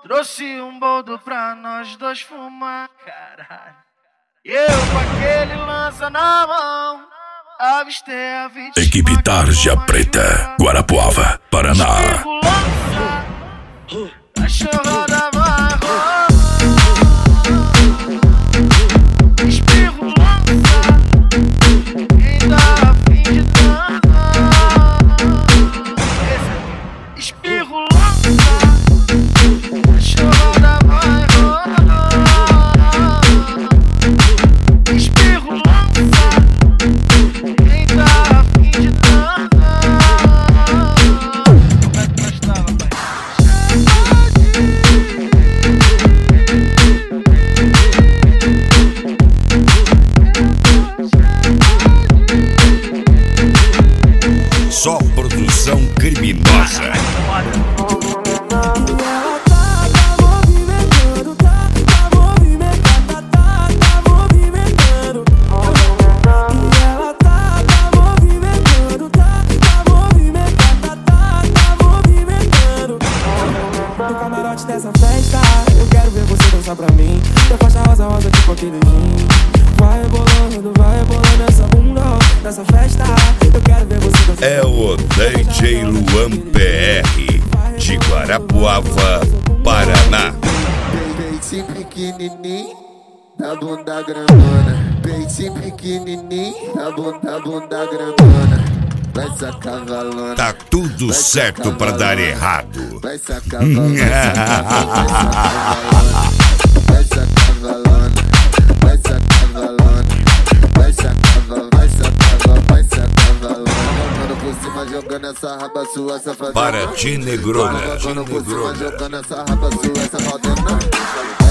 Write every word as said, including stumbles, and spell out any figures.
Trouxe um boldo pra nós dois fumar, caralho. E eu com aquele lança na mão, avistei a vítima. Equipe Tarja Preta, Guarapuava, Paraná. Cachorro da barra, espirro lança, quem tá afim de dançar. Espirro lança, cachorro da barra, espirro lança, quem tá afim de dançar. Como é que nós tava, pai? Só produção criminosa. No camarote dessa festa, eu quero ver você dançar pra mim. Da faixa rosa, rosa tipo aquele gin. Vai rebolando, vai rebolando essa bunda nessa festa. Eu quero ver você dançar. É o D J Luan P R de Guarapuava, Paraná. Peitinho pequenininho, da bunda grandona. Peitinho pequenininho, da bunda, bunda grandona. Vai sacar valona. Tá tudo certo pra dar errado. Vai sacar valona. Vai sacar valona. Vai sacar valona. Vai sacar valona. Vai sacar valona. Vai sacar valona. Mano por cima jogando essa raba sua safadona. Para ti, negrona. Mano por cima jogando essa raba sua safadona.